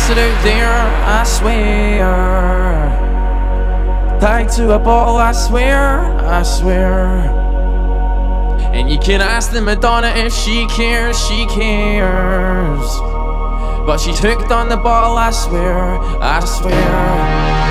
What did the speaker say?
out there, I swear. Tied to a ball, I swear, I swear. And you can ask the Madonna if she cares, she cares. But she's hooked on the ball, I swear, I swear.